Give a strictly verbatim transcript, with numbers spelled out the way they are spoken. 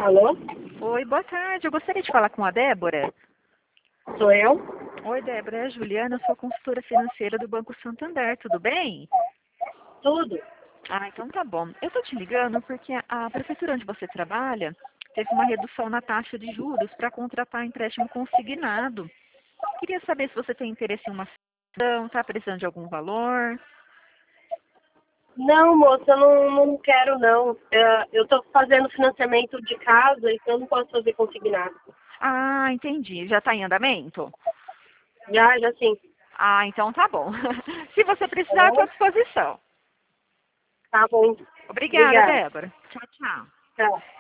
Alô? Oi, boa tarde. Eu gostaria de falar com a Débora. Sou eu? Oi, Débora. É a Juliana, eu sou consultora financeira do Banco Santander. Tudo bem? Tudo. Ah, então tá bom. Eu tô te ligando porque a prefeitura onde você trabalha teve uma redução na taxa de juros para contratar empréstimo consignado. Queria saber se você tem interesse em uma ação, tá precisando de algum valor. Não, moça, eu não, não quero, não. É, eu estou fazendo financiamento de casa, então eu não posso fazer consignado. Ah, entendi. Já está em andamento? Já, já sim. Ah, então tá bom. Se você Tá precisar, eu estou à bom? disposição. Tá bom. Obrigada, Obrigada. Débora. Tchau, tchau. Tchau.